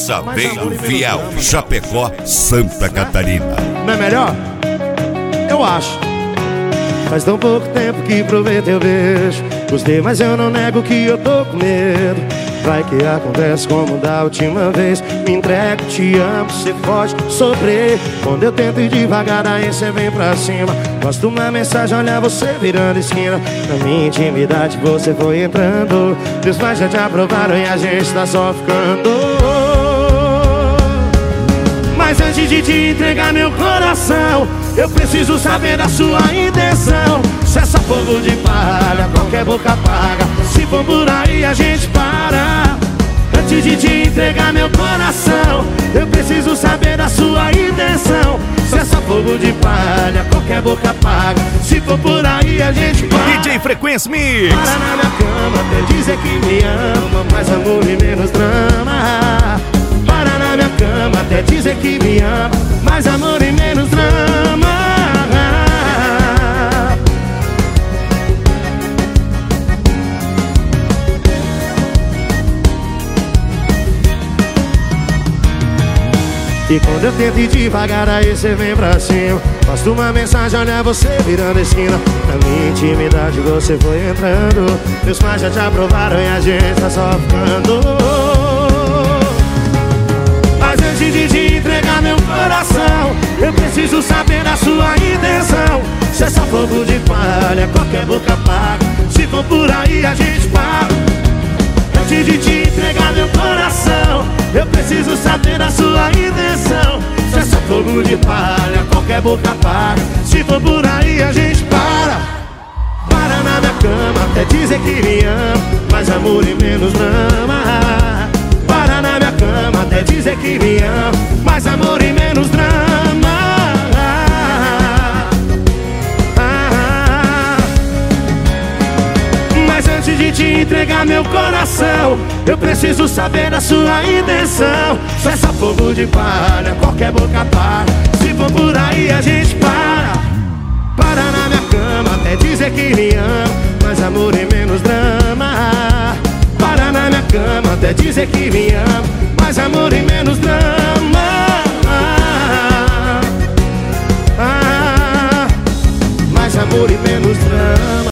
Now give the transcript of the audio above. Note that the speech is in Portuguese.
Força Veio Fiel, Chapecó, Santa Catarina. Não é melhor? Eu acho. Faz tão pouco tempo que provei teu beijo. Gostei, mas eu não nego que eu tô com medo. Vai que acontece como da última vez. Me entrego, te amo, cê pode sofrer. Quando eu tento ir devagar, aí cê vem pra cima. Posto uma mensagem, olha você virando esquina. Na minha intimidade você foi entrando. Meus pais já te aprovaram e a gente tá só ficando. Mas antes de te entregar meu coração, eu preciso saber da sua intenção. Se é só fogo de palha, qualquer boca apaga. Se for por aí a gente para. Antes de te entregar meu coração, eu preciso saber da sua intenção. Se é só fogo de palha, qualquer boca apaga. Se for por aí a gente para. DJ Frequência Mix. Para na minha cama até dizer que me ama, mais amor e menos drama. Para na minha cama até dizer que me ama, mais amor e menos drama. E quando eu tento ir devagar, aí cê vem pra cima. Posto uma mensagem, olha você virando esquina. Na minha intimidade você foi entrando. Meus pais já te aprovaram e a gente tá só ficando. Mas antes de te entregar meu coração, eu preciso saber da sua intenção. Se é só fogo de palha, qualquer boca apaga. Se for por aí a gente para. Antes de te entregar meu coração, eu preciso saber da sua intenção. Se é só fogo de palha, qualquer boca apaga. Se for por aí a gente para. Para na minha cama até dizer que me ama, mais amor e menos drama. Para na minha cama até dizer que me ama, mais amor e menos drama. Mas antes de te entregar meu coração, eu preciso saber da sua intenção. Se é só fogo de palha, qualquer boca apaga. Se for por aí a gente para. Para na minha cama até dizer que me ama, mais amor e menos drama. Para na minha cama até dizer que me ama, mais amor e menos drama. Mais amor e menos drama.